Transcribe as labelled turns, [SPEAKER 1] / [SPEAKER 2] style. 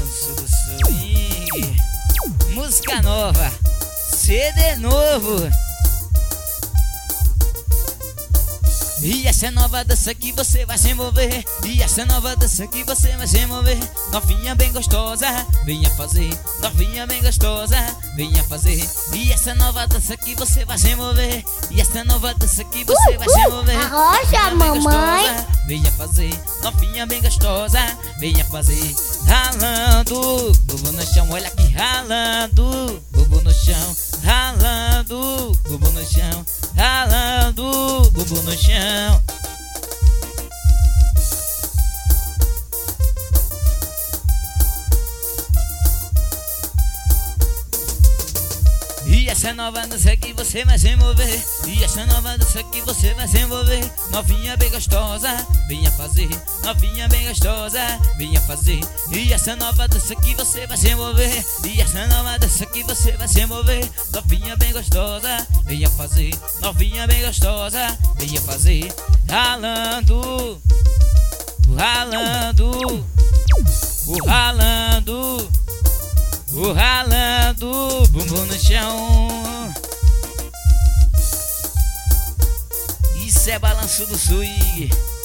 [SPEAKER 1] balanço do swing. Música nova, CD novo. E essa é nova dança que você vai se envolver. E essa é nova dança que você vai se envolver. Novinha bem gostosa, venha fazer. Novinha bem gostosa, venha fazer. E essa é nova dança que você vai se envolver. E essa é nova dança que você vai se envolver.
[SPEAKER 2] Arrocha, mamãe.
[SPEAKER 1] Venha fazer. Novinha bem gostosa, venha fazer. Ralando, bubu no chão, olha aqui ralando. Bubu no chão, ralando, bubu no chão, ralando, bubu no chão. E essa nova dança que você vai se envolver. E essa nova dança que você vai se envolver. Novinha bem gostosa, venha fazer. Novinha bem gostosa, venha fazer. E essa nova dança que você vai se envolver. E essa nova dança que você vai se envolver. Novinha bem gostosa, venha fazer. Novinha bem gostosa, venha fazer. Ralando, ralando, ralando, ralando, bumbum no chão. Isso é balanço do swing.